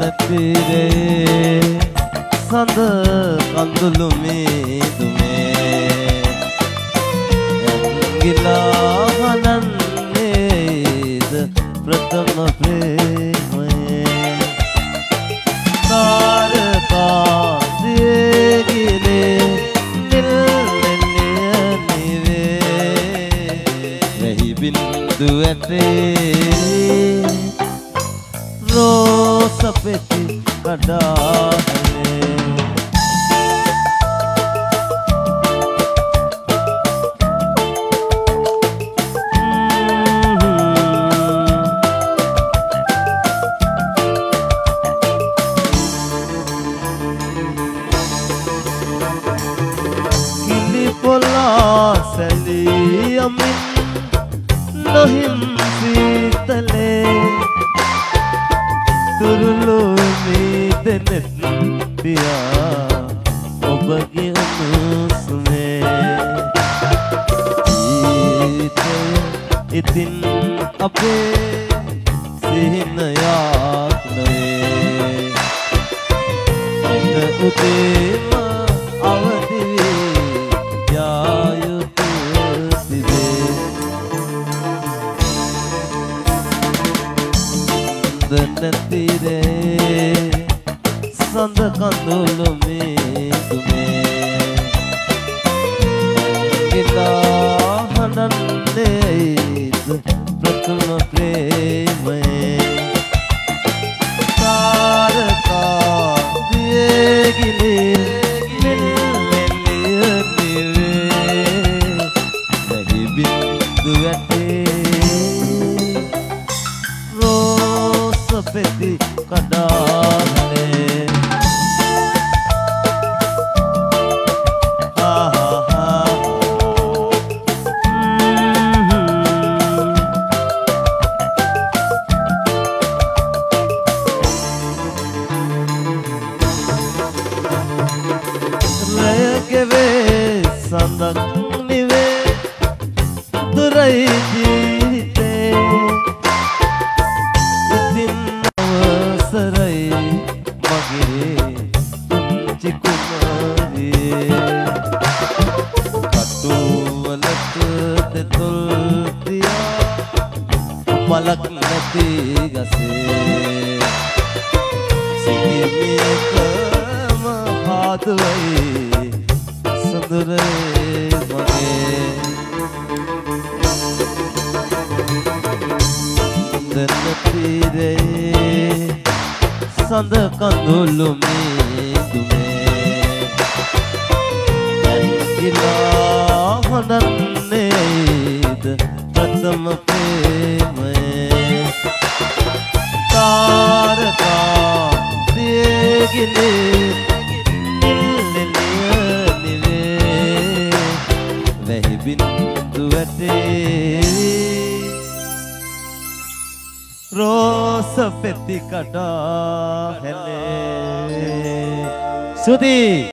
නැතිරේ සඳ කඳුළු මීදුමේ ඇංගිලා හනන්නේද ප්‍රථම ප්‍රේමයේ තාරකාසියේ ගිලේ නිල් එළිය නිවේ වැහි බින්දු ඇතේ රෝස පෙති කඩාහලේ කිලි පොලා සැලී යමින් නොහිම් සීතලේ තුරුළු මීදෙනෙත් පියා ඔබගේ උණුසුමේ ජීවිතය ඉතින් අපේ සිහිනයක් නොවේ එක උදේම අවදි වී යා යුතු තිබේ නැතිරේ සඳ කඳුළු මීදුමේ ඇංගිලා හඬන්නේද ප්‍රථම ප්‍රේමයේ තාරකා දියේ ගිලේ නිල් එළිය නිවේ වැහි බින්දු ඇතේ පෙති කඩාහලේ රැයගෙවේ සඳක් නිවේ දුරයි ජීවිතේ මලක් නැති ගසේ සිහිමිකම පාදුවයි සඳුරේ මගේ නැතිරේ සඳ කඳුළු මීදුමේ ඇංගිලා හඬන්නේද ප්‍රථම ප්‍රේමයේ තාරකා දියේ ගිලේ නිල් එළිය නිවේ වැහි බින්දු ඇතේ රෝස පෙති කඩාහලේ සුදී